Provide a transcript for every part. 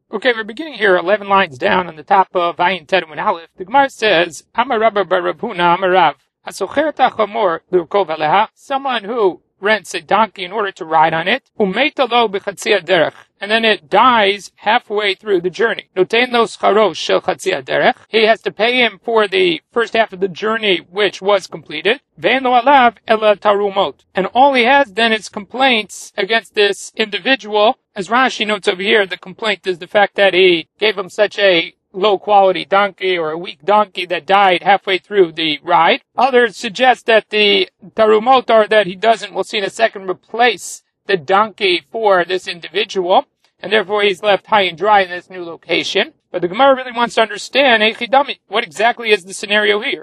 Okay, we're beginning here 11 lines down on the top of Ayin Tedwin Aleph. The Gemara says, Amar Rabba bar Rav Huna Amar Rav, Hasocher Tachamor Lurkov Aleha, someone who rents a donkey in order to ride on it, Umeita lo b'chatzia derech, and then it dies halfway through the journey. Notein lo scharos shel chatzia derech, he has to pay him for the first half of the journey which was completed. Ve'en lo alav ela tarumot, and all he has then is complaints against this individual. As Rashi notes over here, the complaint is the fact that he gave him such a low-quality donkey or a weak donkey that died halfway through the ride. Others suggest that the tarumot are that he doesn't, we'll see in a second, replace the donkey for this individual, and therefore he's left high and dry in this new location. But the Gemara really wants to understand, what exactly is the scenario here?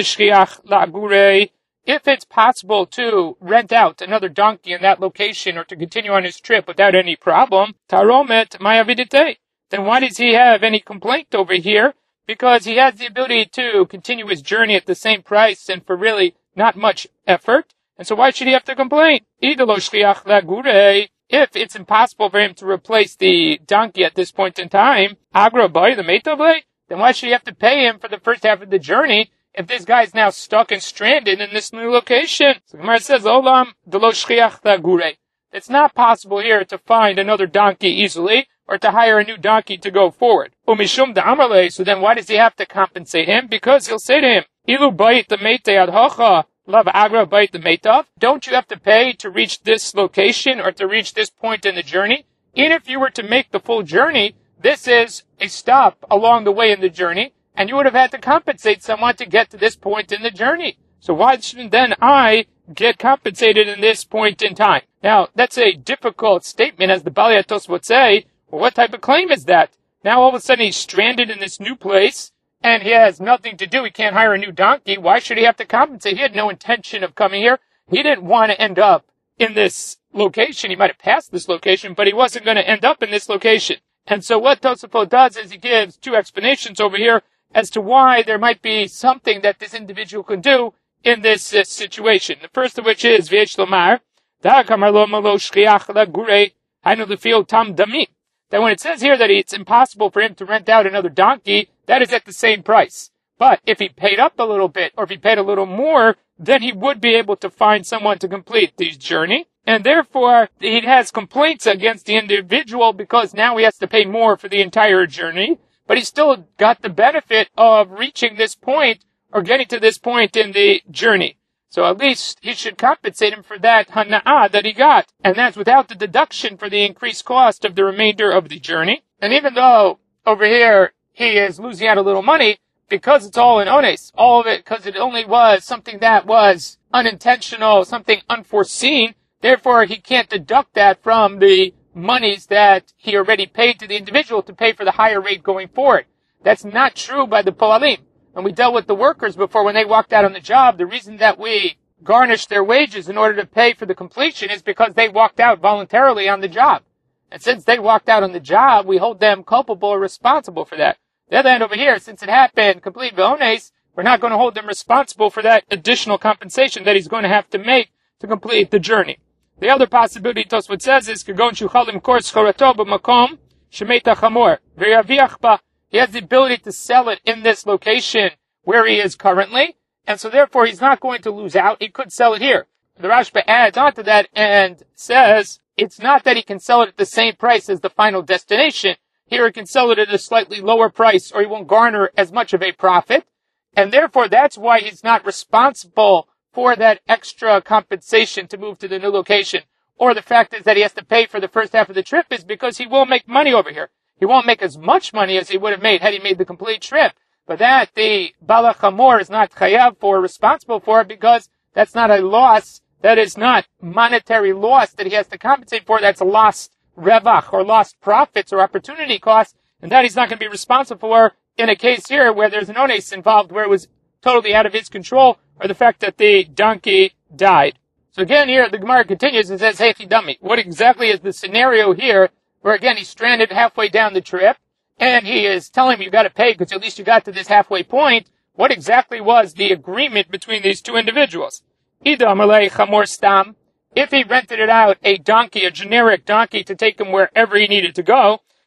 If it's possible to rent out another donkey in that location or to continue on his trip without any problem, taromet mayavidite, then why does he have any complaint over here? Because he has the ability to continue his journey at the same price and for really not much effort. And so why should he have to complain? If it's impossible for him to replace the donkey at this point in time, then why should he have to pay him for the first half of the journey if this guy is now stuck and stranded in this new location? So Gemara says, it's not possible here to find another donkey easily, or to hire a new donkey to go forward. So then why does he have to compensate him? Because he'll say to him, don't you have to pay to reach this location or to reach this point in the journey? Even if you were to make the full journey, this is a stop along the way in the journey, and you would have had to compensate someone to get to this point in the journey. So why shouldn't then I get compensated in this point in time? Now, that's a difficult statement, as the Balei Tosfos would say. Well, what type of claim is that? Now all of a sudden he's stranded in this new place, and he has nothing to do. He can't hire a new donkey. Why should he have to compensate? He had no intention of coming here. He didn't want to end up in this location. He might have passed this location, but he wasn't going to end up in this location. And so what Tosafot does is he gives two explanations over here as to why there might be something that this individual can do in this situation. The first of which is, V'yesh lomar, da'akamar lo malo shchiach lagurei, hainu lefio tam damim. That when it says here that it's impossible for him to rent out another donkey, that is at the same price. But if he paid up a little bit, or if he paid a little more, then he would be able to find someone to complete the journey. And therefore, he has complaints against the individual because now he has to pay more for the entire journey. But he still got the benefit of reaching this point, or getting to this point in the journey. So at least he should compensate him for that hana'ah that he got. And that's without the deduction for the increased cost of the remainder of the journey. And even though over here he is losing out a little money, because it's all in ones, all of it, because it only was something that was unintentional, something unforeseen, therefore he can't deduct that from the monies that he already paid to the individual to pay for the higher rate going forward. That's not true by the po'alim. And we dealt with the workers before when they walked out on the job. The reason that we garnished their wages in order to pay for the completion is because they walked out voluntarily on the job. And since they walked out on the job, we hold them culpable or responsible for that. The other hand over here, since it happened complete v'ones, we're not going to hold them responsible for that additional compensation that he's going to have to make to complete the journey. The other possibility Tosfot says is, Kagon shuchalim kor scharato b'makom shemeta chamor v'yaviach ba. He has the ability to sell it in this location where he is currently, and so therefore he's not going to lose out. He could sell it here. The Rashba adds on to that and says it's not that he can sell it at the same price as the final destination. Here he can sell it at a slightly lower price, or he won't garner as much of a profit, and therefore that's why he's not responsible for that extra compensation to move to the new location. Or the fact is that he has to pay for the first half of the trip is because he will make money over here. He won't make as much money as he would have made had he made the complete trip. But that the Bala Chamor is not chayav for, responsible for, because that's not a loss. That is not monetary loss that he has to compensate for. That's a lost revach, or lost profits, or opportunity costs. And that he's not going to be responsible for in a case here where there's an ones involved, where it was totally out of his control, or the fact that the donkey died. So again here, the Gemara continues and says, Hey Chidami, what exactly is the scenario here where again he's stranded halfway down the trip, and he is telling him you got to pay because at least you got to this halfway point? What exactly was the agreement between these two individuals? Ida Amalei Chamor Stam, if he rented it out, a donkey, a generic donkey, to take him wherever he needed to go,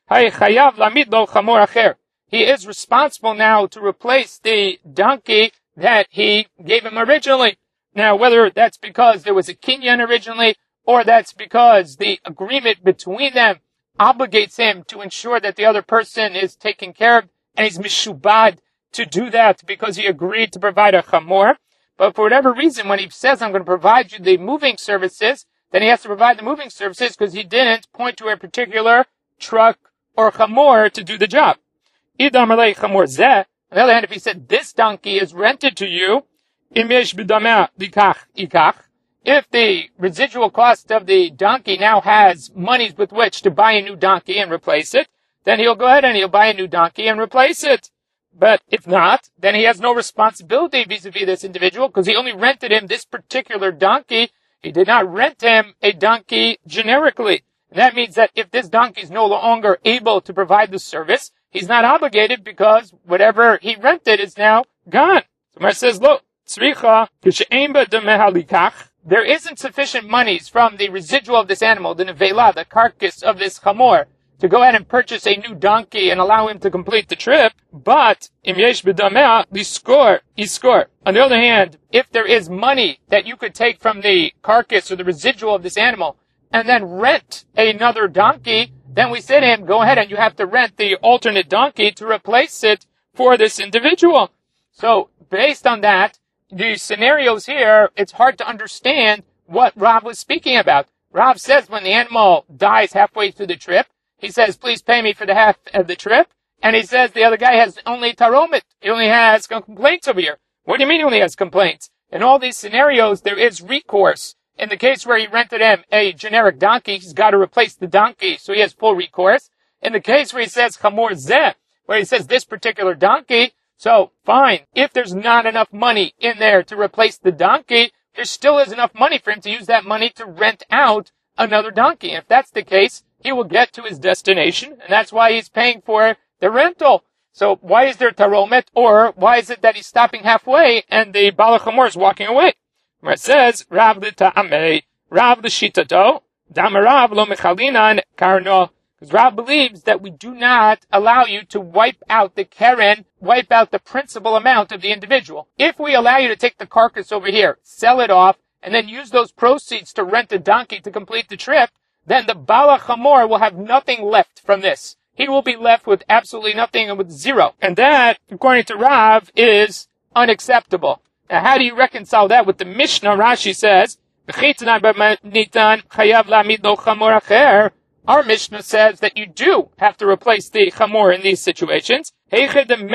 He is responsible now to replace the donkey that he gave him originally. Now, whether that's because there was a kinyan originally, or that's because the agreement between them obligates him to ensure that the other person is taken care of, and he's mishubad to do that because he agreed to provide a chamor. But for whatever reason, when he says, I'm going to provide you the moving services, then he has to provide the moving services because he didn't point to a particular truck or chamor to do the job. On the other hand, if he said, this donkey is rented to you, if the residual cost of the donkey now has monies with which to buy a new donkey and replace it, then he'll go ahead and he'll buy a new donkey and replace it. But if not, then he has no responsibility vis-a-vis this individual because he only rented him this particular donkey. He did not rent him a donkey generically. And that means that if this donkey is no longer able to provide the service, he's not obligated because whatever he rented is now gone. So Mar says, look, there isn't sufficient monies from the residual of this animal, the nevela, the carcass of this chamor, to go ahead and purchase a new donkey and allow him to complete the trip. But im yesh b'dameh liskor iskor. On the other hand, if there is money that you could take from the carcass or the residual of this animal and then rent another donkey, then we say to him, go ahead and you have to rent the alternate donkey to replace it for this individual. So based on that, the scenarios here, it's hard to understand what Rav was speaking about. Rav says when the animal dies halfway through the trip, he says, please pay me for the half of the trip. And he says the other guy has only taromit. He only has complaints over here. What do you mean he only has complaints? In all these scenarios, there is recourse. In the case where he rented him a generic donkey, he's got to replace the donkey, so he has full recourse. In the case where he says chamor zeh, where he says this particular donkey, so fine. If there's not enough money in there to replace the donkey, there still is enough money for him to use that money to rent out another donkey. And if that's the case, he will get to his destination, and that's why he's paying for the rental. So why is there taromet, or why is it that he's stopping halfway and the Baal HaChamor is walking away? Where it says, Rav l'ta'amei, Rav l'shitato, damarav lo mechalinan karno. Because Rav believes that we do not allow you to wipe out the keren, wipe out the principal amount of the individual. If we allow you to take the carcass over here, sell it off, and then use those proceeds to rent a donkey to complete the trip, then the Baal HaChamor will have nothing left from this. He will be left with absolutely nothing and with zero. And that, according to Rav, is unacceptable. Now, how do you reconcile that with the Mishnah? Rashi says, our Mishnah says that you do have to replace the chamor in these situations. That's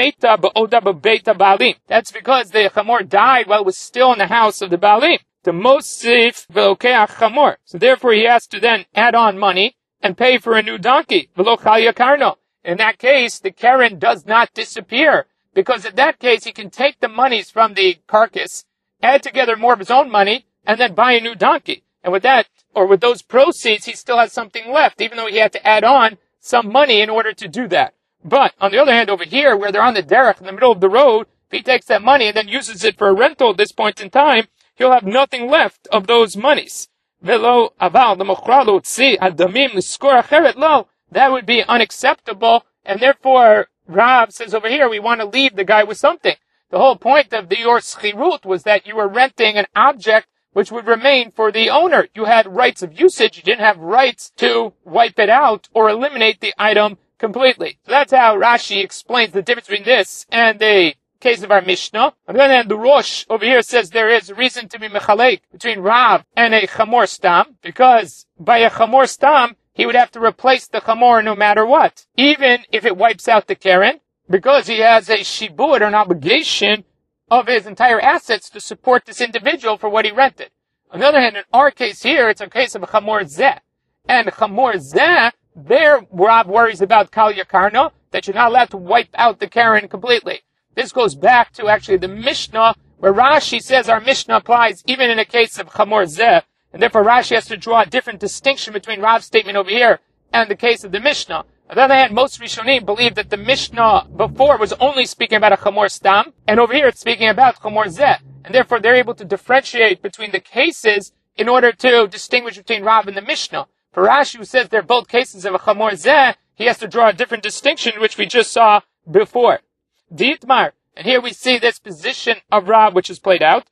because the chamor died while it was still in the house of the Baalim. The mosif v'lokeach chamor. So therefore he has to then add on money and pay for a new donkey. V'lo chal yakarno. In that case, the keren does not disappear. Because in that case, he can take the monies from the carcass, add together more of his own money, and then buy a new donkey. And with that, or with those proceeds, he still has something left, even though he had to add on some money in order to do that. But, on the other hand, over here, where they're on the derech in the middle of the road, if he takes that money and then uses it for a rental at this point in time, he'll have nothing left of those monies. Velo aval demochralo tzi adamim l'skor acheret lo. That would be unacceptable, and therefore, Rav says over here, we want to leave the guy with something. The whole point of the your schirut was that you were renting an object which would remain for the owner. You had rights of usage. You didn't have rights to wipe it out or eliminate the item completely. So that's how Rashi explains the difference between this and the case of our Mishnah. On the other hand, the Rosh over here says there is a reason to be mechalek between Rav and a chamor stam, because by a chamor stam, he would have to replace the chamor no matter what, even if it wipes out the keren, because he has a shibud or an obligation of his entire assets to support this individual for what he rented. On the other hand, in our case here, it's a case of a chamor zeh. And chamor zeh, there Rav worries about kal yakarno, that you're not allowed to wipe out the keren completely. This goes back to actually the Mishnah, where Rashi says our Mishnah applies even in a case of chamor zeh, and therefore Rashi has to draw a different distinction between Rav's statement over here and the case of the Mishnah. On the other hand, most Rishonim believe that the Mishnah before was only speaking about a chamor stam, and over here it's speaking about chamor zeh. And therefore they're able to differentiate between the cases in order to distinguish between Rav and the Mishnah. For Rashi, who says they're both cases of a chamor zeh, he has to draw a different distinction, which we just saw before. Dietmar, and here we see this position of Rab, which is played out.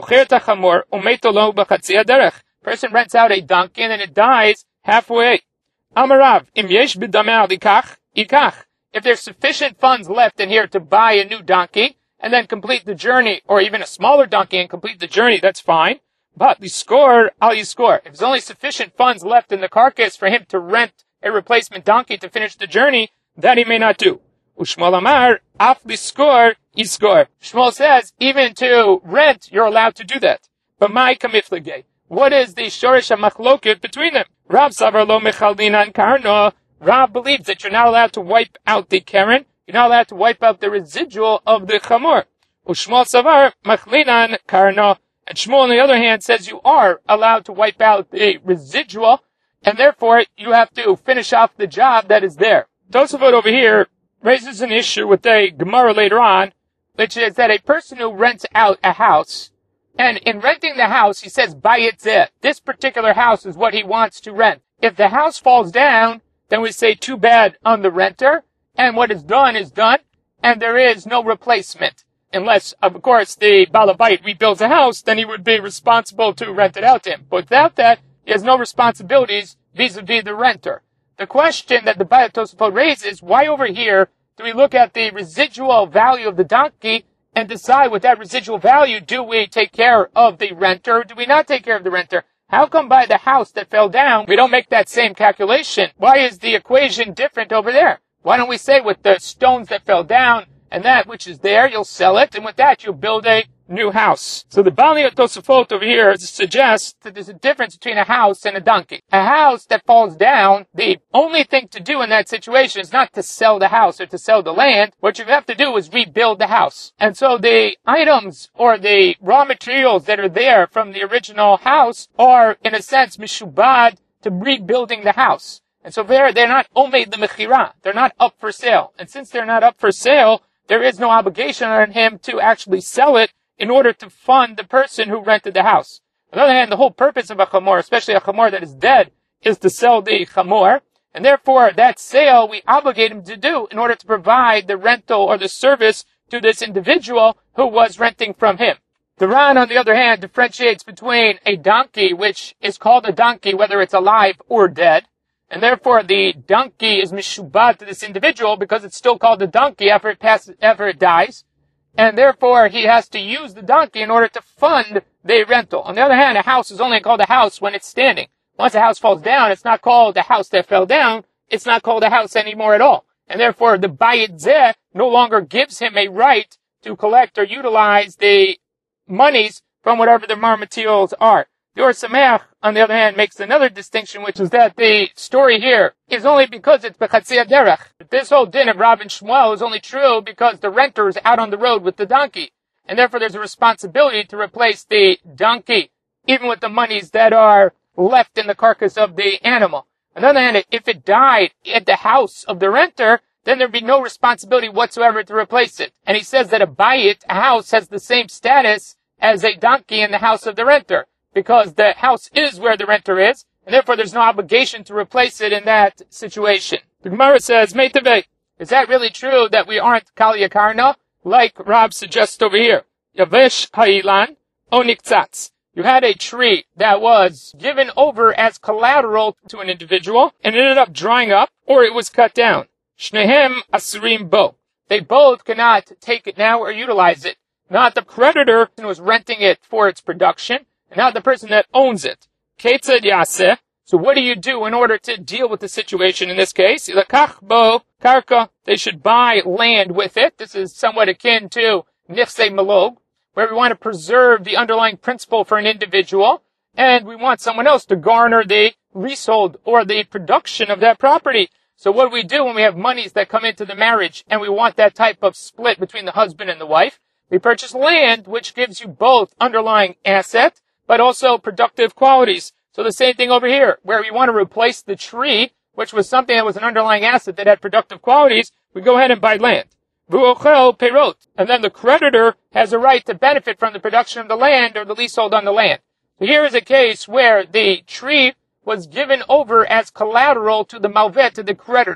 Person rents out a donkey and then it dies halfway. Amarav, im yesh b'dameh ikach, ikach. If there's sufficient funds left in here to buy a new donkey and then complete the journey, or even a smaller donkey and complete the journey, that's fine. But liskor al yiskor. If there's only sufficient funds left in the carcass for him to rent a replacement donkey to finish the journey, that he may not do. Ushmol amar, af liskor yiskor. Shmuel says, even to rent, you're allowed to do that. But my kamiflege. What is the shorish machloket between them? Rav savar lo mechaldinan karno. Rav believes that you're not allowed to wipe out the keren. You're not allowed to wipe out the residual of the chamor. Ushmol savar machlinan karno. And Shmuel, on the other hand, says you are allowed to wipe out the residual, and therefore you have to finish off the job that is there. Tosafot over here raises an issue with a Gemara later on, which is that a person who rents out a house, and in renting the house, he says, Bayitzeh. This particular house is what he wants to rent. If the house falls down, then we say too bad on the renter, and what is done, and there is no replacement. Unless, of course, the Balabite rebuilds a house, then he would be responsible to rent it out to him. But without that, he has no responsibilities vis-a-vis the renter. The question that the Bayat Tosafot raises, why over here do we look at the residual value of the donkey and decide with that residual value, do we take care of the renter or do we not take care of the renter? How come by the house that fell down, we don't make that same calculation? Why is the equation different over there? Why don't we say with the stones that fell down, and that which is there, you'll sell it, and with that, you'll build a new house. So the Bali Tosafot over here suggests that there's a difference between a house and a donkey. A house that falls down, the only thing to do in that situation is not to sell the house or to sell the land. What you have to do is rebuild the house. And so the items or the raw materials that are there from the original house are, in a sense, mishubad to rebuilding the house. And so they're not omed the mechira. They're not up for sale. And since they're not up for sale, there is no obligation on him to actually sell it in order to fund the person who rented the house. On the other hand, the whole purpose of a chamor, especially a chamor that is dead, is to sell the chamor. And therefore, that sale we obligate him to do in order to provide the rental or the service to this individual who was renting from him. The Ran, on the other hand, differentiates between a donkey, which is called a donkey whether it's alive or dead. And therefore, the donkey is mishubad to this individual because it's still called a donkey after it dies. And therefore, he has to use the donkey in order to fund the rental. On the other hand, a house is only called a house when it's standing. Once a house falls down, it's not called a house that fell down. It's not called a house anymore at all. And therefore, the Bayit Zeh no longer gives him a right to collect or utilize the monies from whatever the mar materials are. The Or Sameach, on the other hand, makes another distinction, which is that the story here is only because it's Bechatzia Derech. This whole din of Rav and Shmuel is only true because the renter is out on the road with the donkey. And therefore there's a responsibility to replace the donkey, even with the monies that are left in the carcass of the animal. On the other hand, if it died at the house of the renter, then there'd be no responsibility whatsoever to replace it. And he says that a bayit, a house, has the same status as a donkey in the house of the renter, because the house is where the renter is, and therefore there's no obligation to replace it in that situation. The Gemara says, Meitaveh, is that really true that we aren't Kal Yakarna, like Rab suggests over here? Yavesh Ha'ilan Oniktzatz. You had a tree that was given over as collateral to an individual, and it ended up drying up, or it was cut down. Shnehem Asurim Bo. They both cannot take it now or utilize it. Not the creditor who was renting it for its production, and not the person that owns it. Ketzad Yaseh. So what do you do in order to deal with the situation in this case? Ilakach Bo Karka. They should buy land with it. This is somewhat akin to Nifse Malog, where we want to preserve the underlying principle for an individual, and we want someone else to garner the leasehold or the production of that property. So what do we do when we have monies that come into the marriage and we want that type of split between the husband and the wife? We purchase land, which gives you both underlying asset, but also productive qualities. So the same thing over here, where we want to replace the tree, which was something that was an underlying asset that had productive qualities, we go ahead and buy land. Vu'ochel perot. And then the creditor has a right to benefit from the production of the land or the leasehold on the land. So here is a case where the tree was given over as collateral to the malvet, to the creditor.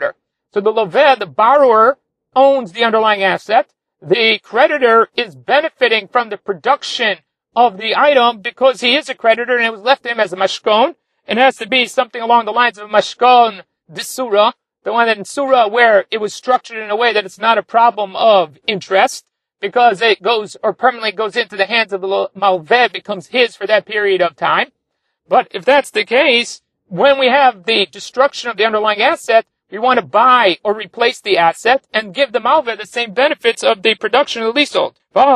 So the loveh, the borrower, owns the underlying asset. The creditor is benefiting from the production of the item because he is a creditor and it was left to him as a mashkon. It has to be something along the lines of a mashkon disura, the one that in surah where it was structured in a way that it's not a problem of interest because it goes or permanently goes into the hands of the malveh, becomes his for that period of time. But if that's the case, when we have the destruction of the underlying asset, we want to buy or replace the asset and give the malveh the same benefits of the production of the leasehold.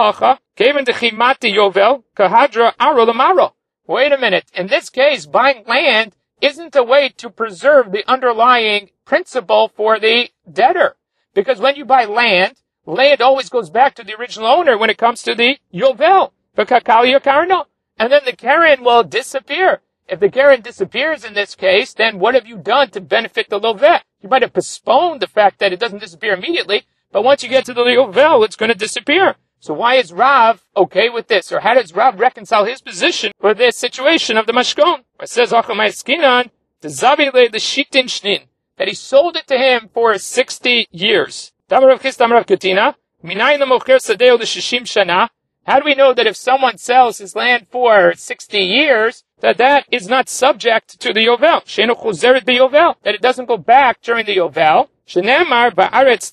Wait a minute. In this case, buying land isn't a way to preserve the underlying principle for the debtor. Because when you buy land always goes back to the original owner when it comes to the yovel. And then the keren will disappear. If the keren disappears in this case, then what have you done to benefit the loveh? You might have postponed the fact that it doesn't disappear immediately, but once you get to the yovel, it's going to disappear. So why is Rav okay with this? Or how does Rav reconcile his position with this situation of the mashkon? It says, that he sold it to him for 60 years. How do we know that if someone sells his land for 60 years, that is not subject to the yovel? That it doesn't go back during the yovel. Because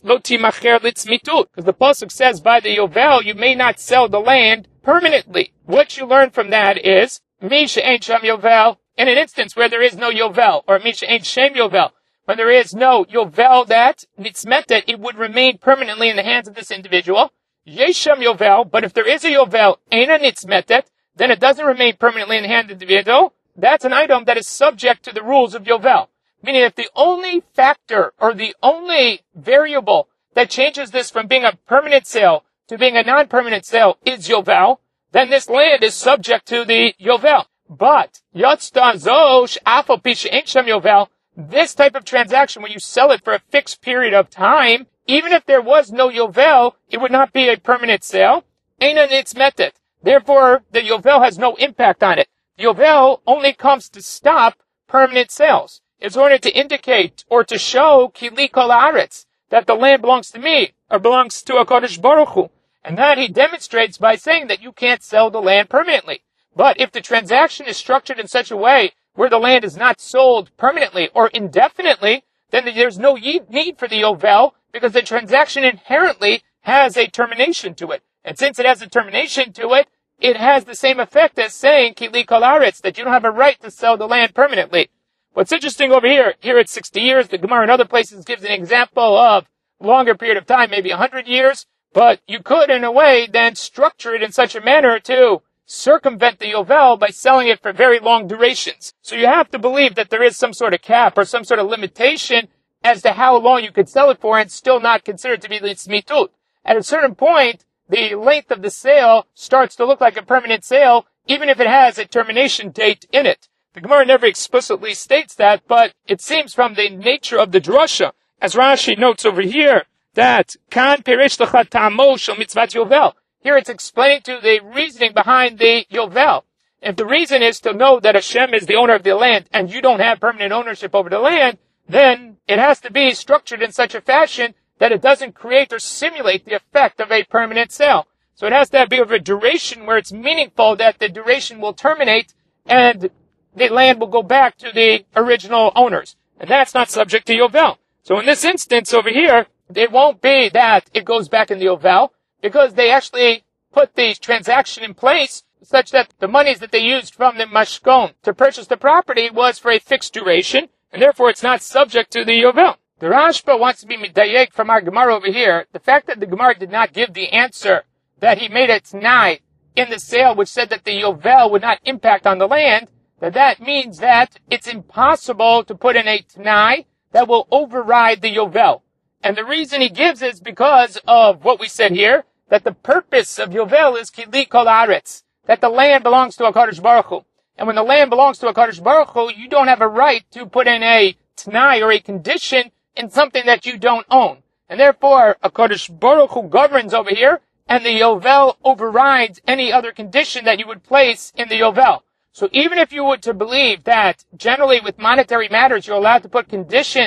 the pasuk says by the yovel, you may not sell the land permanently. What you learn from that is, mi she'ein sham yovel, in an instance where there is no yovel, or mi she'ein shem yovel, when there is no yovel that nitzmetet, it would remain permanently in the hands of this individual. Yesham yovel, but if there is a yovel, eina nitzmetet, then it doesn't remain permanently in the hands of the individual. That's an item that is subject to the rules of yovel. Meaning if the only factor or the only variable that changes this from being a permanent sale to being a non-permanent sale is yovel, then this land is subject to the yovel. But yotzta zosh afal pi she'ein sham yovel, this type of transaction where you sell it for a fixed period of time, even if there was no yovel, it would not be a permanent sale. Eina nitzmetet. Therefore, the yovel has no impact on it. The yovel only comes to stop permanent sales. It's in order to indicate or to show kili kol haaretz, that the land belongs to me or belongs to HaKadosh Baruch Hu. And that he demonstrates by saying that you can't sell the land permanently. But if the transaction is structured in such a way where the land is not sold permanently or indefinitely, then there's no need for the yovel because the transaction inherently has a termination to it. And since it has a termination to it, it has the same effect as saying kili kol haaretz, that you don't have a right to sell the land permanently. What's interesting over here it's 60 years. The Gemara in other places gives an example of longer period of time, maybe 100 years. But you could, in a way, then structure it in such a manner to circumvent the yovel by selling it for very long durations. So you have to believe that there is some sort of cap or some sort of limitation as to how long you could sell it for and still not consider it to be litzmitut. At a certain point, the length of the sale starts to look like a permanent sale, even if it has a termination date in it. The Gemara never explicitly states that, but it seems from the nature of the drasha, as Rashi notes over here, that kan peresh lecha ta'amo shel mitzvat yovel. Here it's explaining to the reasoning behind the yovel. If the reason is to know that Hashem is the owner of the land and you don't have permanent ownership over the land, then it has to be structured in such a fashion that it doesn't create or simulate the effect of a permanent sale. So it has to be of a duration where it's meaningful that the duration will terminate and the land will go back to the original owners. And that's not subject to yovel. So in this instance over here, it won't be that it goes back in the yovel, because they actually put the transaction in place such that the monies that they used from the mashkon to purchase the property was for a fixed duration, and therefore it's not subject to the yovel. The Rashba wants to be midayek from our Gemara over here. The fact that the Gemara did not give the answer that he made a t'nai in the sale, which said that the yovel would not impact on the land, that means that it's impossible to put in a t'nai that will override the yovel. And the reason he gives is because of what we said here, that the purpose of yovel is kili kol haaretz, that the land belongs to HaKadosh Baruch Hu. And when the land belongs to HaKadosh Baruch Hu, you don't have a right to put in a t'nai or a condition in something that you don't own. And therefore, HaKadosh Baruch Hu governs over here, and the yovel overrides any other condition that you would place in the yovel. So even if you were to believe that generally with monetary matters you're allowed to put conditions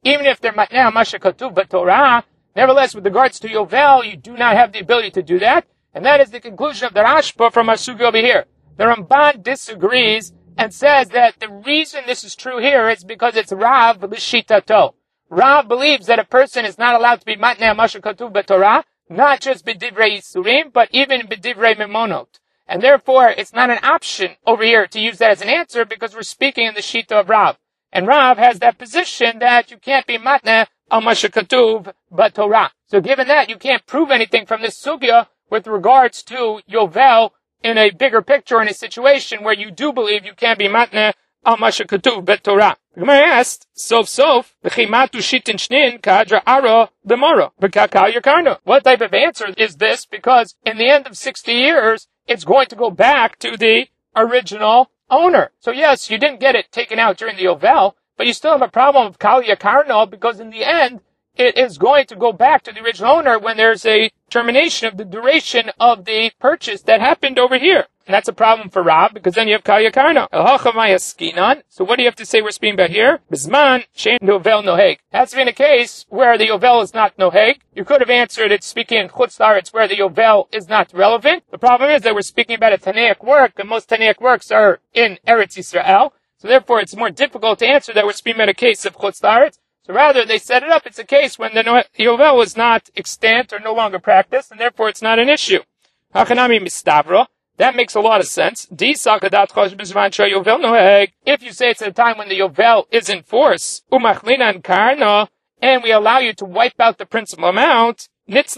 even if they're matneh masha katuv b'Torah. Nevertheless, with regards to Yovel, you do not have the ability to do that. And that is the conclusion of the Rashba from our sugi over here. The Ramban disagrees and says that the reason this is true here is because it's Rav l'shitato. Rav believes that a person is not allowed to be matneh masha katuv b'Torah, not just b'divrei yisurim, but even b'divrei memonot. And therefore, it's not an option over here to use that as an answer because we're speaking in the shita of Rav. And Rav has that position that you can't be matneh al masha katuv b'Torah. So given that, you can't prove anything from this sugya with regards to Yovel in a bigger picture, in a situation where you do believe you can be matneh al masha katuv b'Torah. The Gemara asked, sof, v'chimatu shitin shnin kadra aro b'mara v'kakal yakarno. What type of answer is this? Because in the end of 60 years, it's going to go back to the original owner. So yes, you didn't get it taken out during the Yovel, but you still have a problem of kal yakarno because in the end, it is going to go back to the original owner when there's a termination of the duration of the purchase that happened over here. And that's a problem for Rav, because then you have kal yakarno. So what do you have to say we're speaking about here? Bisman shein Yovel noheg. That's been a case where the Yovel is not noheg. You could have answered it speaking in Chutz La'aretz where the Yovel is not relevant. The problem is that we're speaking about a Tanaic work, and most Tanaic works are in Eretz Yisrael. So therefore it's more difficult to answer that we're speaking about a case of Chutz La'aretz. So rather, they set it up, it's a case when the Yovel was not extant or no longer practiced, and therefore it's not an issue. Hachanami mistavro. That makes a lot of sense. If you say it's at a time when the Yovel is in force, and we allow you to wipe out the principal amount, let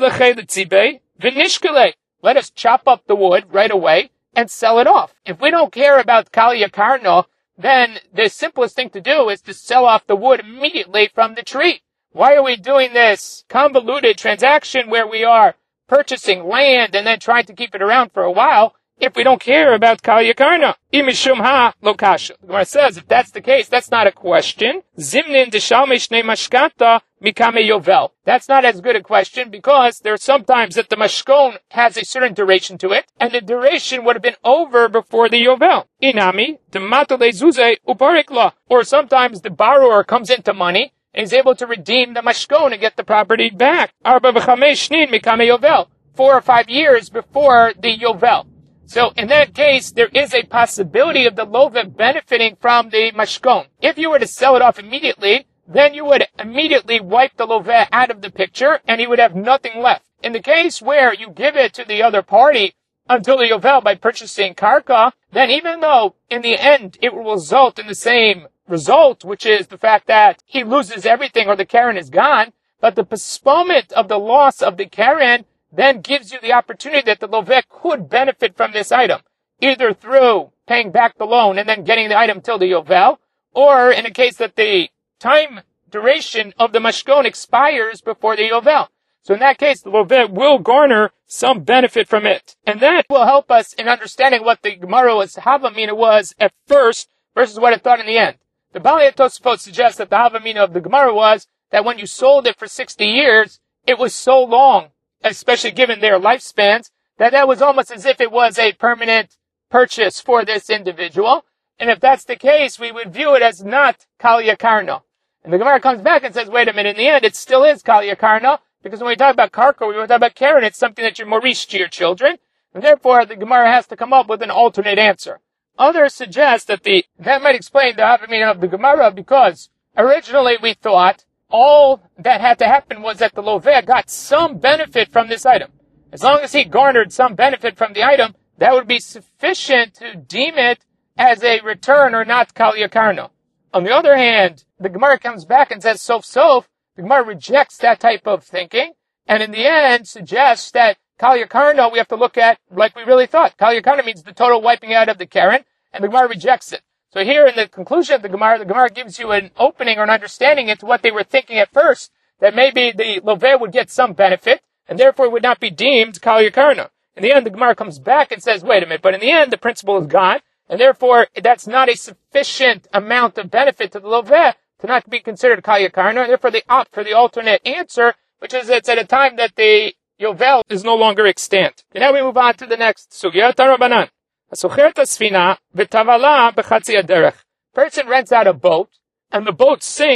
us chop up the wood right away and sell it off. If we don't care about kal yakarno, then the simplest thing to do is to sell off the wood immediately from the tree. Why are we doing this convoluted transaction where we are purchasing land and then trying to keep it around for a while if we don't care about kal yakarno? Imishum ha lo kasha. The Gemara says, if that's the case, that's not a question. Zimnin deshalme shnei mashkata mikame yovel. That's not as good a question because there's sometimes that the mashkon has a certain duration to it, and the duration would have been over before the yovel. Inami demato lezuze uparikla. Or sometimes the borrower comes into money and is able to redeem the mashkon and get the property back. Arba v'chamesh shnin mikame yovel. 4 or 5 years before the yovel. So in that case, there is a possibility of the loveh benefiting from the mashkon. If you were to sell it off immediately, then you would immediately wipe the loveh out of the picture, and he would have nothing left. In the case where you give it to the other party until the yovel by purchasing karka, then even though in the end it will result in the same result, which is the fact that he loses everything or the keren is gone, but the postponement of the loss of the keren then gives you the opportunity that the loveh could benefit from this item, either through paying back the loan and then getting the item till the yovel, or in a case that the time duration of the mashkon expires before the yovel. So in that case, the loveh will garner some benefit from it. And that will help us in understanding what the Gemara's Havamina was at first versus what it thought in the end. The Balei Tosafot suggests that the Havamina of the Gemara was that when you sold it for 60 years, it was so long, especially given their lifespans, that was almost as if it was a permanent purchase for this individual. And if that's the case, we would view it as not kal yakarno. And the Gemara comes back and says, wait a minute, in the end, it still is kal yakarno, because when we talk about karka, we talk about keren, it's something that you're morish to your children, and therefore the Gemara has to come up with an alternate answer. Others suggest that that might explain the Havamina of the Gemara, because originally we thought all that had to happen was that the loveh got some benefit from this item. As long as he garnered some benefit from the item, that would be sufficient to deem it as a return or not kal yakarno. On the other hand, the Gemara comes back and says sof, the Gemara rejects that type of thinking, and in the end suggests that kal yakarno we have to look at like we really thought. Kal yakarno means the total wiping out of the keren, and the Gemara rejects it. So here in the conclusion of the Gemara gives you an opening or an understanding into what they were thinking at first, that maybe the loveh would get some benefit, and therefore would not be deemed kal yakarno. In the end, the Gemara comes back and says, wait a minute, but in the end, the principle is gone, and therefore that's not a sufficient amount of benefit to the loveh to not be considered kal yakarno, and therefore they opt for the alternate answer, which is it's at a time that the yovel is no longer extant. And now we move on to the next sugya, Tarabanan. Person rents out a boat, and the boat sinks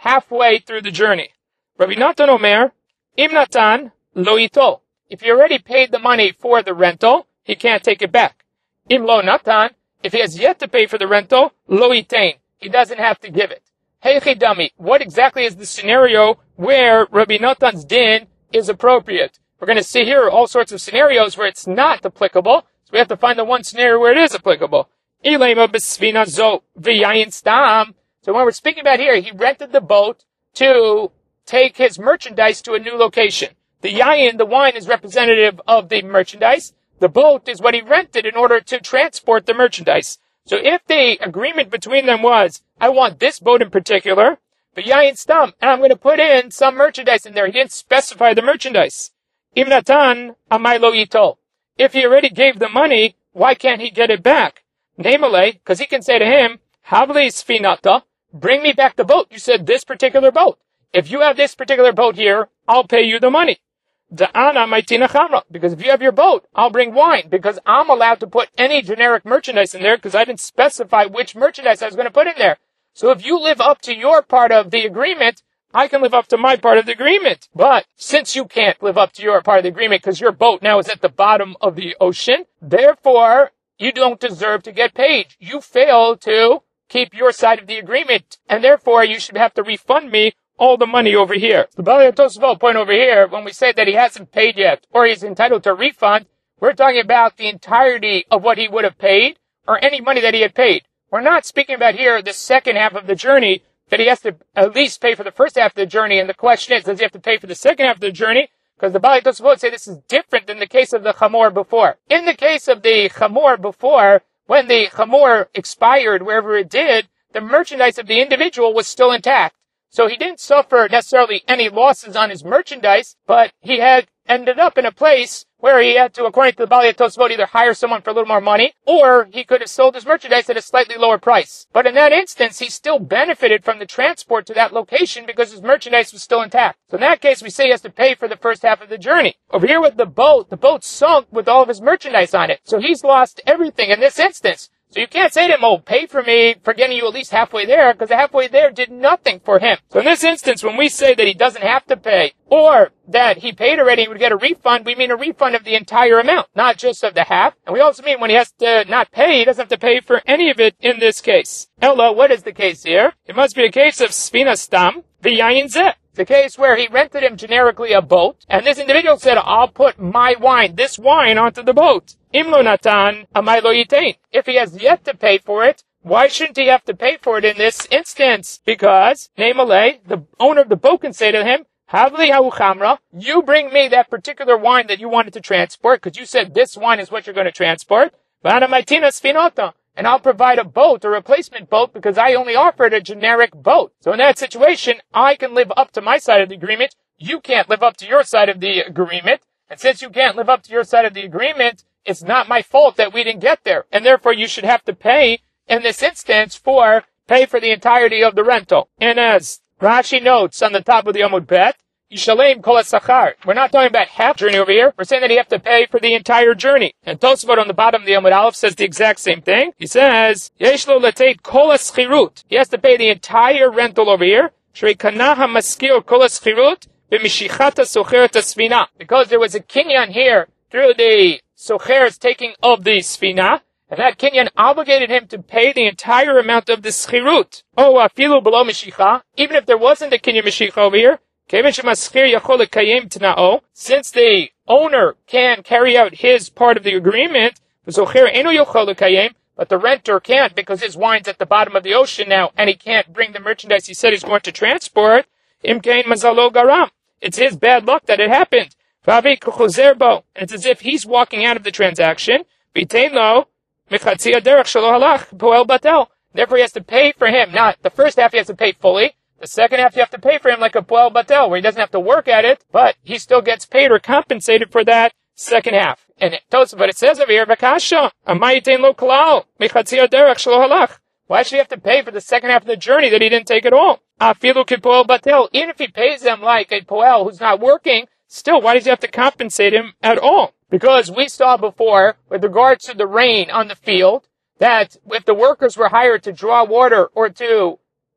halfway through the journey. Rabbi Natan Omer, Im Natan lo yitol. If he already paid the money for the rental, he can't take it back. Im lo natan, if he has yet to pay for the rental, lo yitain. He doesn't have to give it. Hey Chidami, what exactly is the scenario where Rabbi Natan's din is appropriate? We're going to see here all sorts of scenarios where it's not applicable, so we have to find the one scenario where it is applicable. Ilema b'svina zo v'yayin stam. So when we're speaking about here, he rented the boat to take his merchandise to a new location. The yayin, the wine, is representative of the merchandise. The boat is what he rented in order to transport the merchandise. So if the agreement between them was, I want this boat in particular, the yayin stam, and I'm going to put in some merchandise in there. He didn't specify the merchandise. Im natan amai lo yitol. If he already gave the money, why can't he get it back? Namely, because he can say to him, Havli sfinata, bring me back the boat. You said this particular boat. If you have this particular boat here, I'll pay you the money. Da'ana maitina chamra, because if you have your boat, I'll bring wine, because I'm allowed to put any generic merchandise in there, because I didn't specify which merchandise I was going to put in there. So if you live up to your part of the agreement, I can live up to my part of the agreement. But since you can't live up to your part of the agreement, because your boat now is at the bottom of the ocean, therefore, you don't deserve to get paid. You fail to keep your side of the agreement, and therefore you should have to refund me all the money over here. The Balei Tosafot point over here, when we say that he hasn't paid yet, or he's entitled to a refund, we're talking about the entirety of what he would have paid, or any money that he had paid. We're not speaking about here the second half of the journey, that he has to at least pay for the first half of the journey, and the question is, does he have to pay for the second half of the journey? Because the Balei Tosafot say this is different than the case of the Chamor before. In the case of the Chamor before, when the Chamor expired wherever it did, the merchandise of the individual was still intact. So he didn't suffer necessarily any losses on his merchandise, but he had ended up in a place where he had to, according to the Balei Tosafot, either hire someone for a little more money, or he could have sold his merchandise at a slightly lower price. But in that instance, he still benefited from the transport to that location because his merchandise was still intact. So in that case, we say he has to pay for the first half of the journey. Over here with the boat sunk with all of his merchandise on it. So he's lost everything in this instance. So you can't say to him, oh, pay for me for getting you at least halfway there, because the halfway there did nothing for him. So in this instance, when we say that he doesn't have to pay, or that he paid already and would get a refund, we mean a refund of the entire amount, not just of the half. And we also mean when he has to not pay, he doesn't have to pay for any of it in this case. Ella, what is the case here? It must be a case of sfina stam v'yayin zeh. It's a case where he rented him generically a boat, and this individual said, I'll put my wine, this wine, onto the boat. Imlo natan amai lo yitain. If he has yet to pay for it, why shouldn't he have to pay for it in this instance? Because, Namely, the owner of the boat can say to him, Havli ha'u chamra, you bring me that particular wine that you wanted to transport, because you said this wine is what you're going to transport. V'ana maitina sfinota. And I'll provide a boat, a replacement boat, because I only offered a generic boat. So in that situation, I can live up to my side of the agreement. You can't live up to your side of the agreement. And since you can't live up to your side of the agreement, it's not my fault that we didn't get there. And therefore, you should have to pay, in this instance, pay for the entirety of the rental. And as Rashi notes on the top of the Amud Bet, Yishalem kol ha-sachar. We're not talking about half journey over here. We're saying that you have to pay for the entire journey. And Tosafot on the bottom of the Amud Aleph says the exact same thing. He says, Yesh lo leteit kol ha-schirut. He has to pay the entire rental over here. Shrei kanah ha-maskir kol ha-schirut b'mishichat ha-socheret ha-sfina. Because there was a kinyan here through the socher's taking of the sfina, and that kinyan obligated him to pay the entire amount of the schirut. Oh, afilu below mishicha. Even if there wasn't a kinyan mishicha over here, since the owner can carry out his part of the agreement, but the renter can't because his wine's at the bottom of the ocean now, and he can't bring the merchandise he said he's going to transport, it's his bad luck that it happened. And it's as if he's walking out of the transaction. Therefore he has to pay for him. Not the first half he has to pay fully. The second half you have to pay for him like a poel batel, where he doesn't have to work at it, but he still gets paid or compensated for that second half. And but it says over here, Vakasha, amayitain lo kalal, mechatzia derech shelo halach. Why should he have to pay for the second half of the journey that he didn't take at all? Afilu ki poel batel. Even if he pays them like a poel who's not working, still, why does he have to compensate him at all? Because we saw before, with regards to the rain on the field, that if the workers were hired to draw water or to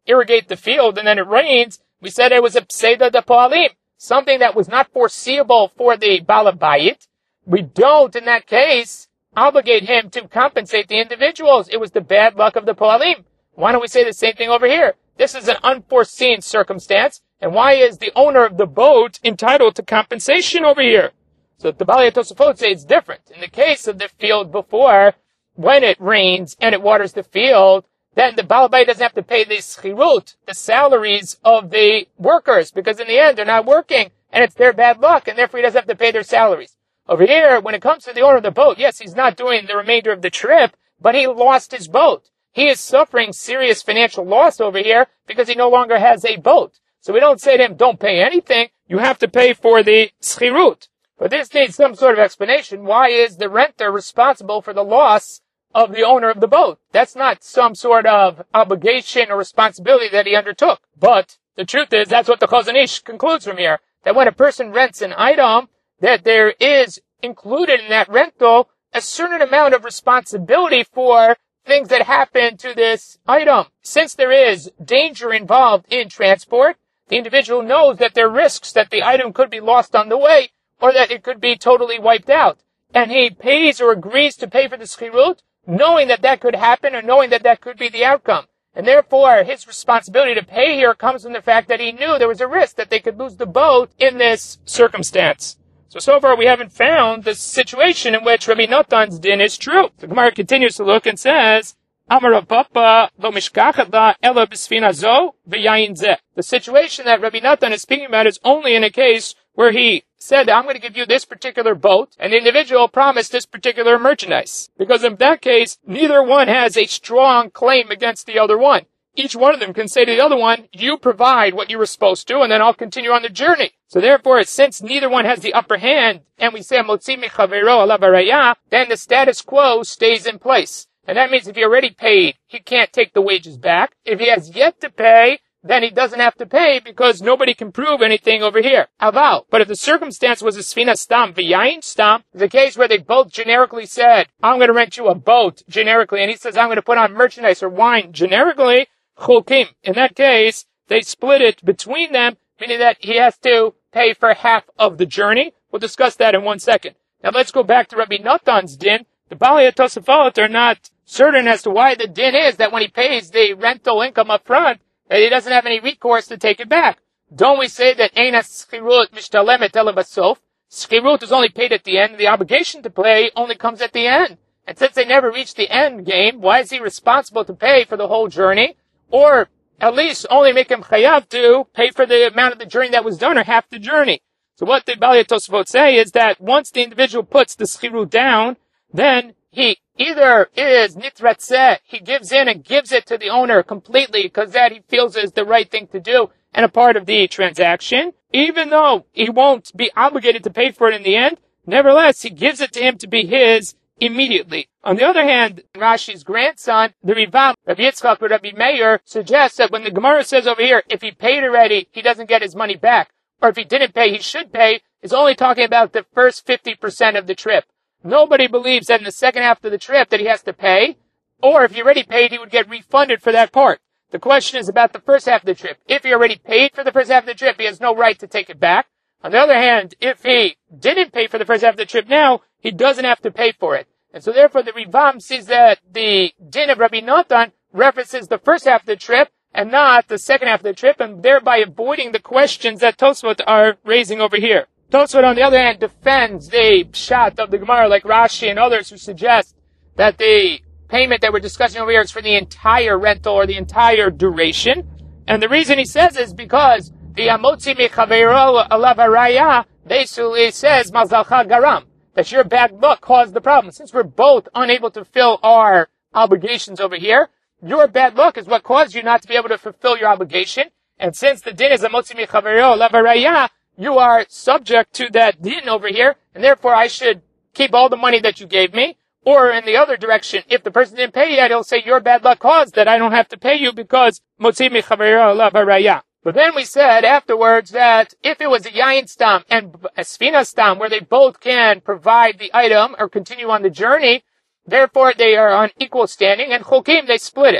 irrigate the field and then it rains, we said it was a pseida de poalim, something that was not foreseeable for the balabayit. We don't, in that case, obligate him to compensate the individuals. It was the bad luck of the poalim. Why don't we say the same thing over here? This is an unforeseen circumstance, and why is the owner of the boat entitled to compensation over here? So the Balei Tosafot say it's different. In the case of the field before, when it rains and it waters the field, then the Balabay doesn't have to pay the schirut, the salaries of the workers, because in the end they're not working, and it's their bad luck, and therefore he doesn't have to pay their salaries. Over here, when it comes to the owner of the boat, yes, he's not doing the remainder of the trip, but he lost his boat. He is suffering serious financial loss over here because he no longer has a boat. So we don't say to him, don't pay anything, you have to pay for the schirut. But this needs some sort of explanation. Why is the renter responsible for the loss of the owner of the boat? That's not some sort of obligation or responsibility that he undertook. But the truth is, that's what the Chazon Ish concludes from here, that when a person rents an item, that there is included in that rental a certain amount of responsibility for things that happen to this item. Since there is danger involved in transport, the individual knows that there are risks that the item could be lost on the way or that it could be totally wiped out. And he pays or agrees to pay for the schirut, knowing that that could happen or knowing that that could be the outcome. And therefore, his responsibility to pay here comes from the fact that he knew there was a risk that they could lose the boat in this circumstance. So far we haven't found the situation in which Rabbi Natan's din is true. The Gemara continues to look and says, Amar Rav Papa lo mishkachet la ela b'sfina zo v'yayin zeh. The situation that Rabbi Natan is speaking about is only in a case where he said, I'm going to give you this particular boat, and the individual promised this particular merchandise. Because in that case, neither one has a strong claim against the other one. Each one of them can say to the other one, you provide what you were supposed to, and then I'll continue on the journey. So therefore, since neither one has the upper hand, and we say, Motzi mechavero alav haraya, then the status quo stays in place. And that means if he already paid, he can't take the wages back. If he has yet to pay, then he doesn't have to pay because nobody can prove anything over here. Aval. But if the circumstance was a sfina stam, v'yayin stam, the case where they both generically said, I'm going to rent you a boat generically, and he says, I'm going to put on merchandise or wine generically, chulkim. In that case, they split it between them, meaning that he has to pay for half of the journey. We'll discuss that in 1 second. Now let's go back to Rabbi Natan's din. The Balei Tosafot are not certain as to why the din is that when he pays the rental income up front, that he doesn't have any recourse to take it back. Don't we say that eina schirut mishtalemet ela basof? Schirut is only paid at the end, and the obligation to pay only comes at the end. And since they never reach the end game, why is he responsible to pay for the whole journey? Or at least only make him chayav to pay for the amount of the journey that was done, or half the journey. So what the Balei Tosafot say is that once the individual puts the schirut down, then he either is nitratzeh, he gives in and gives it to the owner completely because that he feels is the right thing to do and a part of the transaction, even though he won't be obligated to pay for it in the end. Nevertheless, he gives it to him to be his immediately. On the other hand, Rashi's grandson, the Rivam, Rabbi Yitzchak or Rabbi Meir, suggests that when the Gemara says over here, if he paid already, he doesn't get his money back, or if he didn't pay, he should pay, is only talking about the first 50% of the trip. Nobody believes that in the second half of the trip that he has to pay, or if he already paid, he would get refunded for that part. The question is about the first half of the trip. If he already paid for the first half of the trip, he has no right to take it back. On the other hand, if he didn't pay for the first half of the trip now, he doesn't have to pay for it. And so therefore the Rivam sees that the din of Rabbi Natan references the first half of the trip and not the second half of the trip, and thereby avoiding the questions that Tosfot are raising over here. Tosfot, on the other hand, defends the pshat of the Gemara, like Rashi and others who suggest that the payment that we're discussing over here is for the entire rental or the entire duration. And the reason he says is because the Amotzi Mechavero Alav Haraya basically says Mazalcha Garam, that your bad luck caused the problem. Since we're both unable to fill our obligations over here, your bad luck is what caused you not to be able to fulfill your obligation. And since the din is Amotzi Mechavero Alav Haraya, you are subject to that din over here, and therefore I should keep all the money that you gave me. Or in the other direction, if the person didn't pay yet, he'll say your bad luck caused that I don't have to pay you because Motzi Mechavero Alav Haraya. But then we said afterwards that if it was a yayin stam and a sfina stam where they both can provide the item or continue on the journey, therefore they are on equal standing, and chokim, they split it.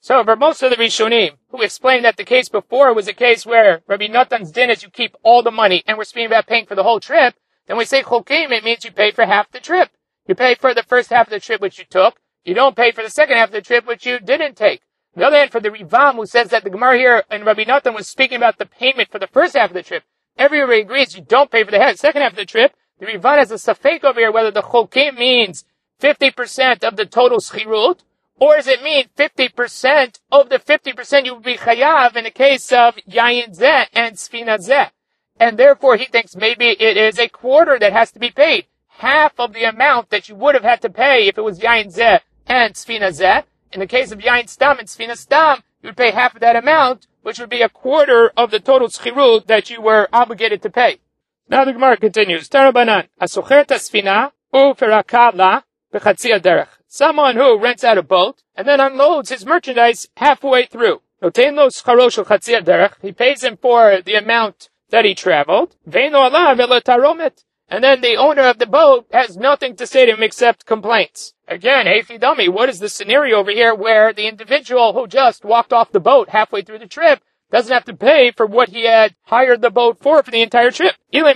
So for most of the Rishonim, who explained that the case before was a case where Rabbi Natan's din is you keep all the money, and we're speaking about paying for the whole trip, then we say Cholkim, it means you pay for half the trip. You pay for the first half of the trip which you took. You don't pay for the second half of the trip which you didn't take. On the other hand, for the Rivam, who says that the Gemara here and Rabbi Natan was speaking about the payment for the first half of the trip, everybody agrees you don't pay for the second half of the trip. The Rivan has a safek over here whether the Cholkim means 50% of the total schirut, or does it mean 50% of the 50% you would be chayav in the case of Yayin Zeh and Sfina Zeh. And therefore he thinks maybe it is a quarter that has to be paid. Half of the amount that you would have had to pay if it was Yayin Zeh and Sfina Zeh. In the case of Yayin Stam and Sfina Stam, you would pay half of that amount, which would be a quarter of the total schirut that you were obligated to pay. Now the Gemara continues. Tarabanan, asocher tasfina u'ferakala b'chatzi derech. Someone who rents out a boat and then unloads his merchandise halfway through. Notein lo scharo shel chatzi derech. He pays him for the amount that he traveled. Ve'eno alav ela taromet. And then the owner of the boat has nothing to say to him except complaints. Again, hey dummy, what is the scenario over here where the individual who just walked off the boat halfway through the trip doesn't have to pay for what he had hired the boat for the entire trip? If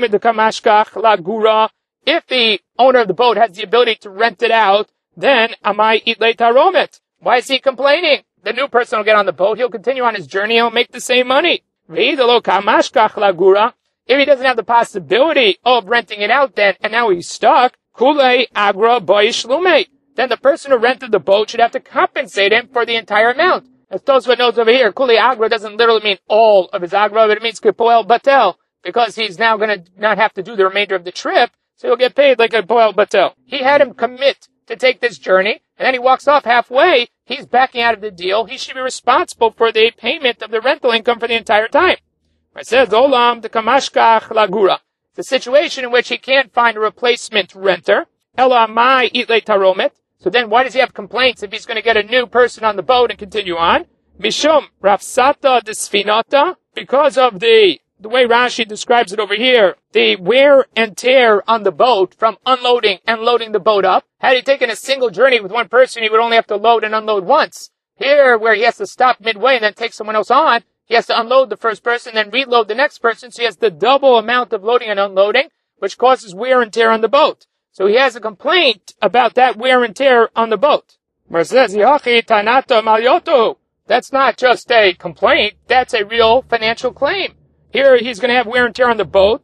the owner of the boat has the ability to rent it out, then amai itle taromet. Why is he complaining? The new person will get on the boat, he'll continue on his journey, he'll make the same money. If he doesn't have the possibility of renting it out then, and now he's stuck, kulei agra boishlume. Then the person who rented the boat should have to compensate him for the entire amount. As Tosfot notes over here, kulei agra doesn't literally mean all of his agra, but it means kipoel batel, because he's now going to not have to do the remainder of the trip, so he'll get paid like a poel batel. He had him commit to take this journey, and then he walks off halfway, he's backing out of the deal, he should be responsible for the payment of the rental income for the entire time. It says, Olam de kamashkach lagura. It's a situation in which he can't find a replacement renter. Ela mai itle taromet. So then why does he have complaints if he's going to get a new person on the boat and continue on? Mishum rafsata desfinata. Because of the way Rashi describes it over here, the wear and tear on the boat from unloading and loading the boat up. Had he taken a single journey with one person, he would only have to load and unload once. Here, where he has to stop midway and then take someone else on, he has to unload the first person, then reload the next person, so he has the double amount of loading and unloading, which causes wear and tear on the boat. So he has a complaint about that wear and tear on the boat. That's not just a complaint, that's a real financial claim. Here he's going to have wear and tear on the boat.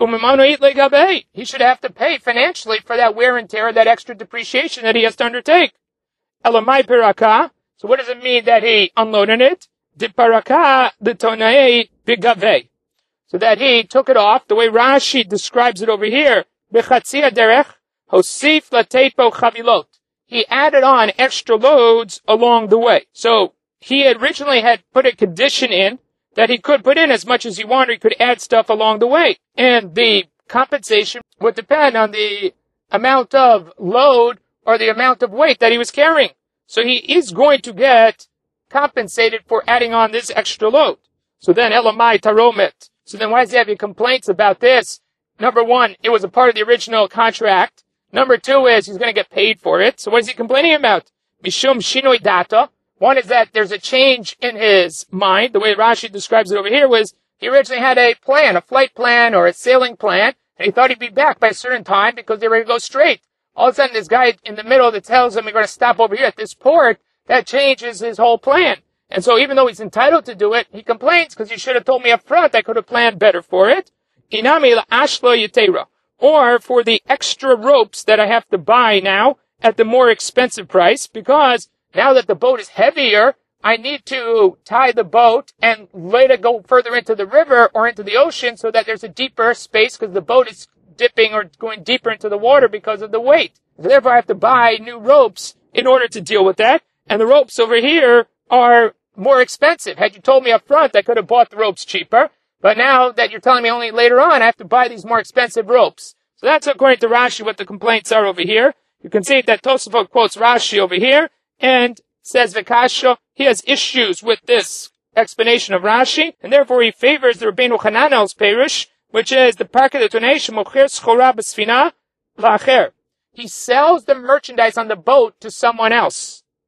He should have to pay financially for that wear and tear, that extra depreciation that he has to undertake. Elamai piraka. So what does it mean that he unloaded it? Diparaka detonei bigave. So that he took it off, the way Rashi describes it over here. Bechatzia derech hosif latepo chavilot. He added on extra loads along the way. So he originally had put a condition in that he could put in as much as he wanted, he could add stuff along the way. And the compensation would depend on the amount of load or the amount of weight that he was carrying. So he is going to get compensated for adding on this extra load. So then, elamai taromet. So then why does he have any complaints about this? Number one, it was a part of the original contract. Number two is he's going to get paid for it. So what is he complaining about? Mishum shinoi data. One is that there's a change in his mind. The way Rashi describes it over here was he originally had a plan, a flight plan or a sailing plan, and he thought he'd be back by a certain time because they were going to go straight. All of a sudden, this guy in the middle that tells him we're going to stop over here at this port, that changes his whole plan. And so even though he's entitled to do it, he complains because you should have told me up front I could have planned better for it. Inami ashlo yetera. Or for the extra ropes that I have to buy now at the more expensive price, because now that the boat is heavier, I need to tie the boat and let it go further into the river or into the ocean so that there's a deeper space because the boat is dipping or going deeper into the water because of the weight. So therefore I have to buy new ropes in order to deal with that. And the ropes over here are more expensive. Had you told me up front, I could have bought the ropes cheaper. But now that you're telling me only later on, I have to buy these more expensive ropes. So that's according to Rashi what the complaints are over here. You can see that Tosafot quotes Rashi over here and says Vikasha, he has issues with this explanation of Rashi, and therefore he favors the Rabbeinu Hananel's Perush, which is the Parka de Tonei Shemocher Schora B'Sfina La'acher. He sells the merchandise on the boat to someone else.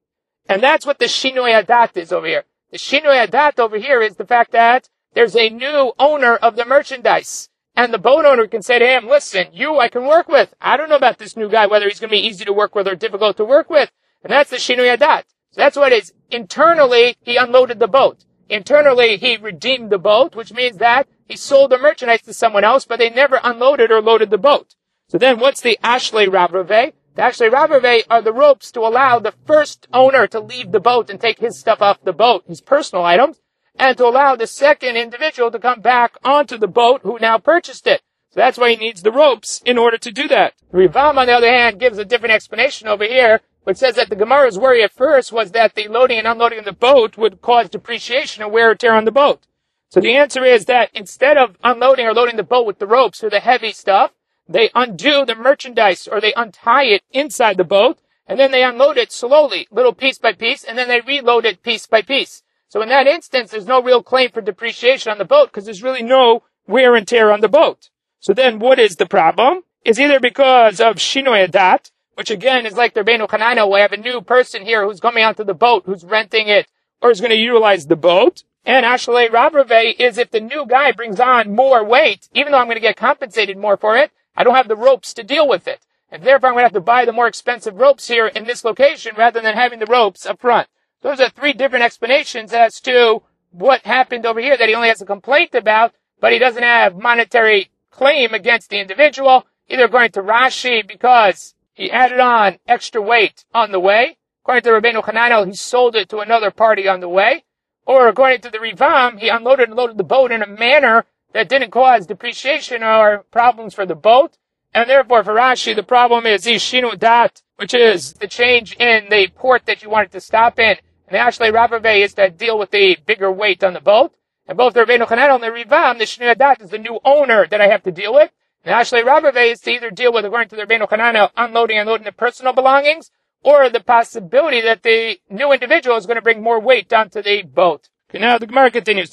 And that's what the Shinui Adat is over here. The Shinui Adat over here is the fact that there's a new owner of the merchandise. And the boat owner can say to him, listen, you I can work with. I don't know about this new guy, whether he's going to be easy to work with or difficult to work with. And that's the Shinui Adat. So that's what it is. Internally, he unloaded the boat. Internally, he redeemed the boat, which means that he sold the merchandise to someone else, but they never unloaded or loaded the boat. So then what's the Ashley Ravrave? The Ashley Ravrave are the ropes to allow the first owner to leave the boat and take his stuff off the boat, his personal items, and to allow the second individual to come back onto the boat who now purchased it. So that's why he needs the ropes in order to do that. Rivam, on the other hand, gives a different explanation over here, which says that the Gemara's worry at first was that the loading and unloading of the boat would cause depreciation and wear and tear on the boat. So the answer is that instead of unloading or loading the boat with the ropes or the heavy stuff, they undo the merchandise or they untie it inside the boat, and then they unload it slowly, little piece by piece, and then they reload it piece by piece. So in that instance, there's no real claim for depreciation on the boat because there's really no wear and tear on the boat. So then what is the problem? It's either because of Shinui Adat, which again is like the Rabbeinu Hananel, where I have a new person here who's coming onto the boat, who's renting it, or is going to utilize the boat. And Ashley Ravrave is if the new guy brings on more weight, even though I'm going to get compensated more for it, I don't have the ropes to deal with it. And therefore I'm going to have to buy the more expensive ropes here in this location rather than having the ropes up front. Those are three different explanations as to what happened over here that he only has a complaint about, but he doesn't have monetary claim against the individual, either according to Rashi because he added on extra weight on the way, according to Rabbeinu Hananel, he sold it to another party on the way, or according to the Rivam, he unloaded and loaded the boat in a manner that didn't cause depreciation or problems for the boat, and therefore for Rashi the problem is the Shinui Adat, which is the change in the port that you wanted to stop in, and the Ashley Ravrave is to deal with the bigger weight on the boat. And both the Rabbeinu Hananel and the Rivam, the Shinui Adat is the new owner that I have to deal with. And the Ashley Ravrave is to either deal with, according to the Rabbeinu Hananel, unloading and loading the personal belongings, or the possibility that the new individual is going to bring more weight onto the boat. Okay, now the Gemara continues.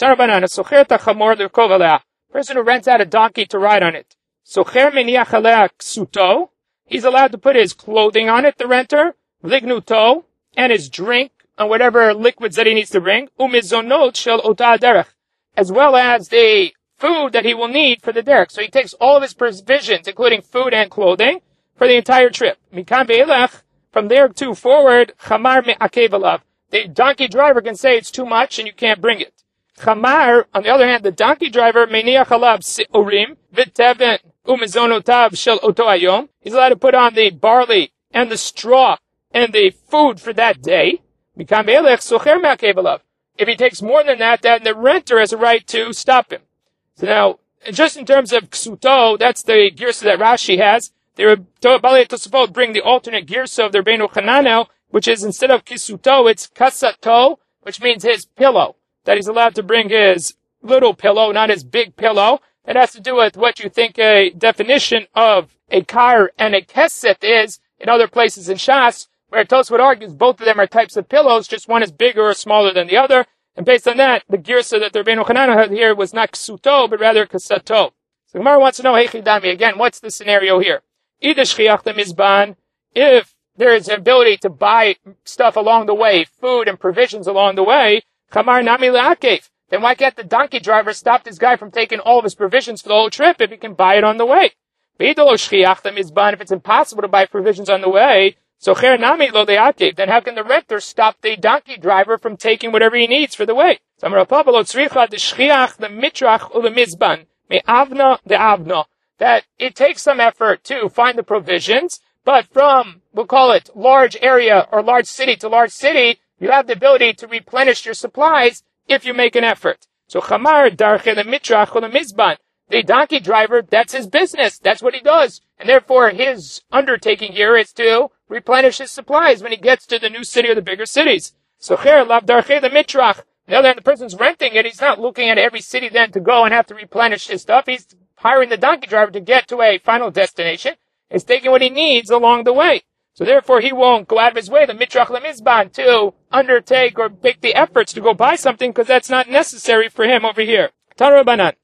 Person who rents out a donkey to ride on it. Socher meniach alea ksuto. He's allowed to put his clothing on it, the renter, lignuto, and his drink, and whatever liquids that he needs to bring, umizonot shel ota derech, as well as the food that he will need for the derech. So he takes all of his provisions, including food and clothing, for the entire trip. Mikan ve'elech, from there to forward, chamar me'akev alav. The donkey driver can say it's too much and you can't bring it. Chamar, on the other hand, the donkey driver, meniach alav se'orim, v'teven umizonotav shel oto hayom. He's allowed to put on the barley and the straw and the food for that day. Mikan ve'elech socher me'akev alav. If he takes more than that, then the renter has a right to stop him. So now, just in terms of ksuto, that's the girsa that Rashi has. They were Balei Tosafot bring the alternate girsa of the Rabbeinu Hananel, which is instead of kisuto, it's kasato, which means his pillow. That he's allowed to bring his little pillow, not his big pillow. That has to do with what you think a definition of a kar and a keset is in other places in Shas, where Tosafot argues both of them are types of pillows, just one is bigger or smaller than the other. And based on that, the girsa that the Rabbeinu Hananel had here was not ksuto, but rather kasato. So Gemara wants to know, hey Chidami, again, what's the scenario here? Either shchiach mizban, if there is an ability to buy stuff along the way, food and provisions along the way, chamar nami le'akev, then why can't the donkey driver stop this guy from taking all of his provisions for the whole trip if he can buy it on the way? Beidolo shchiach mizban, if it's impossible to buy provisions on the way, so cher nami lo le'akev, then how can the renter stop the donkey driver from taking whatever he needs for the way? Samar Papa lo tzricha de shchiach the mitrach ule mizban me avna de avna. That it takes some effort to find the provisions, but from, we'll call it, large area or large city to large city, you have the ability to replenish your supplies if you make an effort. So chamar darche mitrach mizban. The donkey driver, that's his business. That's what he does. And therefore his undertaking here is to replenish his supplies when he gets to the new city or the bigger cities. So cher lav darche mitrach. On the other hand, the person's renting it. He's not looking at every city then to go and have to replenish his stuff. He's hiring the donkey driver to get to a final destination. He's taking what he needs along the way. So therefore he won't go out of his way, the mitrach lemizban, to undertake or make the efforts to go buy something because that's not necessary for him over here. Tarabanan.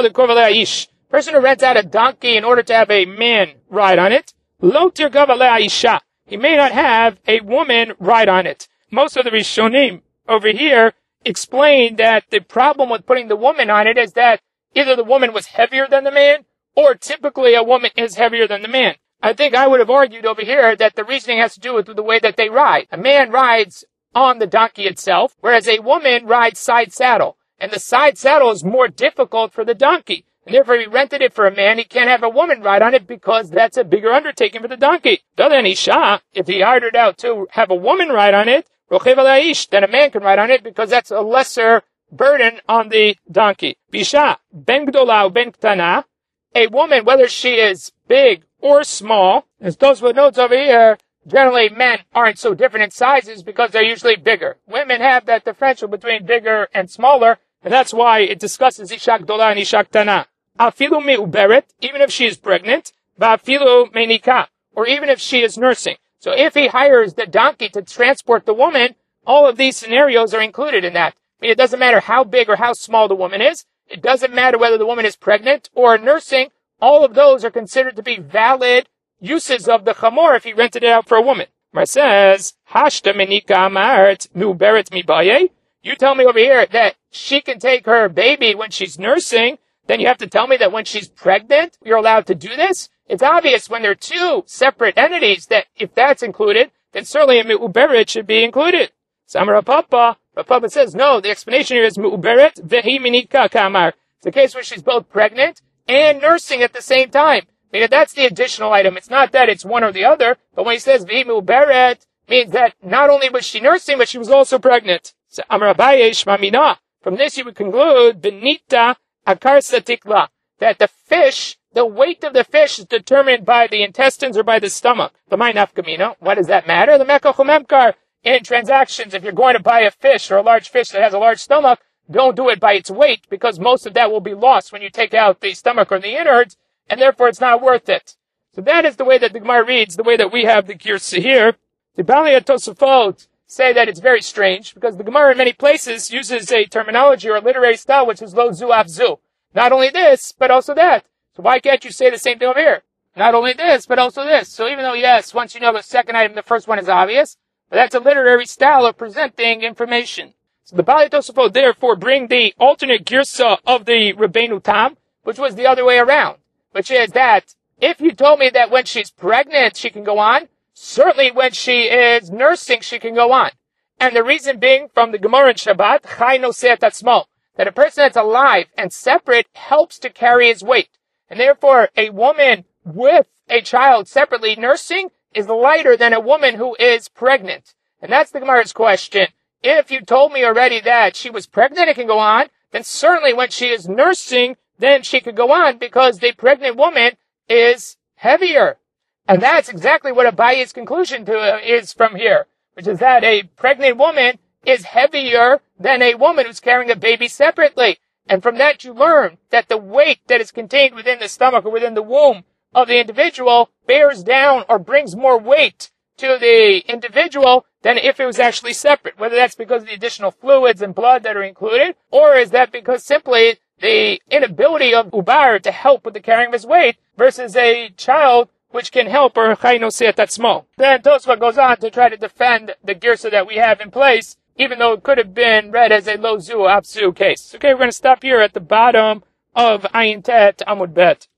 Person who rents out a donkey in order to have a man ride on it, lo tirgav alei isha. he may not have a woman ride on it. Most of the Rishonim over here explain that the problem with putting the woman on it is that either the woman was heavier than the man, or typically a woman is heavier than the man. I think I would have argued over here that the reasoning has to do with the way that they ride. A man rides on the donkey itself, whereas a woman rides side saddle. And the side saddle is more difficult for the donkey. And therefore, he rented it for a man. He can't have a woman ride on it because that's a bigger undertaking for the donkey. Then Isha, if he hired it out to have a woman ride on it, then a man can ride on it because that's a lesser burden on the donkey. Bisha, ben gdola ben ktana, a woman, whether she is big or small, as Tosfot notes over here, generally men aren't so different in sizes because they're usually bigger. Women have that differential between bigger and smaller, and that's why it discusses Isha gdola and Isha ktana. Afilu me'uberet, even if she is pregnant, va'afilu me'nika, or even if she is nursing. So if he hires the donkey to transport the woman, all of these scenarios are included in that. I mean, it doesn't matter how big or how small the woman is. It doesn't matter whether the woman is pregnant or nursing. All of those are considered to be valid uses of the chamor if he rented it out for a woman. Mar says, Hashta menika amart me'uberet mibaye. You tell me over here that she can take her baby when she's nursing, then you have to tell me that when she's pregnant, you're allowed to do this? It's obvious when there are two separate entities that if that's included, then certainly a me'uberet should be included. Samar Papa says, no, the explanation here is me'uberet vehi minika kamar. It's a case where she's both pregnant and nursing at the same time. I mean, that's the additional item. It's not that it's one or the other, but when he says vehi me'uberet, means that not only was she nursing, but she was also pregnant. Amar Abaye shmamina. From this you would conclude, benita akarsa tikla, that the weight of the fish is determined by the intestines or by the stomach. What does that matter? The mekach in transactions, if you're going to buy a fish or a large fish that has a large stomach, don't do it by its weight because most of that will be lost when you take out the stomach or the innards, and therefore it's not worth it. So that is the way that the Gemara reads, the way that we have the Girsa here. The Balei Tosafot say that it's very strange because the Gemara in many places uses a terminology or a literary style which is lo zu af zu. Not only this, but also that. So why can't you say the same thing over here? Not only this, but also this. So even though, yes, once you know the second item, the first one is obvious, but that's a literary style of presenting information. So the Balei Tosafot therefore bring the alternate girsa of the Rabbeinu Tam, which was the other way around, which is that if you told me that when she's pregnant she can go on, certainly when she is nursing she can go on. And the reason being from the Gemara in Shabbat, Chai noseh et atzmo, that a person that's alive and separate helps to carry his weight. And therefore, a woman with a child separately nursing is lighter than a woman who is pregnant. And that's the Gemara's question. If you told me already that she was pregnant, it can go on, then certainly when she is nursing, then she could go on because the pregnant woman is heavier. And that's exactly what Abaye's conclusion is from here, which is that a pregnant woman is heavier than a woman who's carrying a baby separately. And from that you learn that the weight that is contained within the stomach or within the womb of the individual bears down or brings more weight to the individual than if it was actually separate. Whether that's because of the additional fluids and blood that are included, or is that because simply the inability of Ubar to help with the carrying of his weight versus a child which can help, or Chai noseh et atzmo. Then Tosfot goes on to try to defend the girsa that we have in place, even though it could have been read as a lo zu af zu case. Okay, we're going to stop here at the bottom of Ayin Tet Amud Bet.